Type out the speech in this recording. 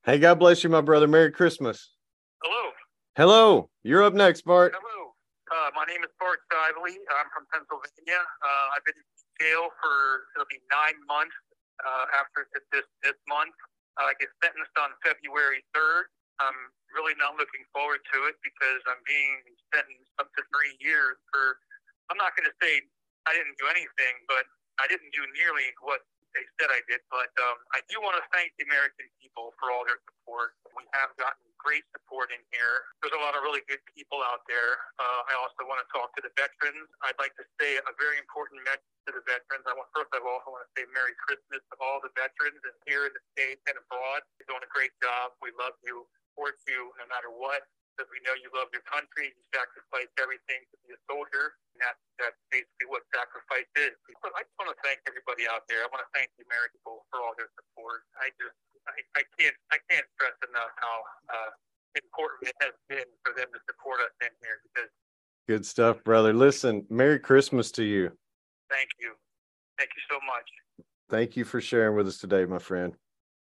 Hey, God bless you, my brother. Merry Christmas. Hello. Hello. You're up next, Bart. Hello. My name is Bart Shively. I'm from Pennsylvania. I've been in jail for it'll be 9 months after this month. I get sentenced on February 3rd. I'm really not looking forward to it because I'm being sentenced up to 3 years for. I'm not going to say I didn't do anything, but I didn't do nearly what they said I did. But I do want to thank the American people for all their support. We have gotten great support in here. There's a lot of really good people out there. I also want to talk to the veterans. I'd like to say a very important message to the veterans. I also want to say Merry Christmas to all the veterans and here in the States and abroad. You're doing a great job. We love you, support you no matter what, because we know you love your country. You sacrifice everything to be a soldier. And that's basically what sacrifice is. But I just want to thank everybody out there. I want to thank the American people for all their support. I can't stress enough how important it has been for them to support us in here. Because Good stuff, brother. Listen, Merry Christmas to you. thank you so much. Thank you for sharing with us today, my friend.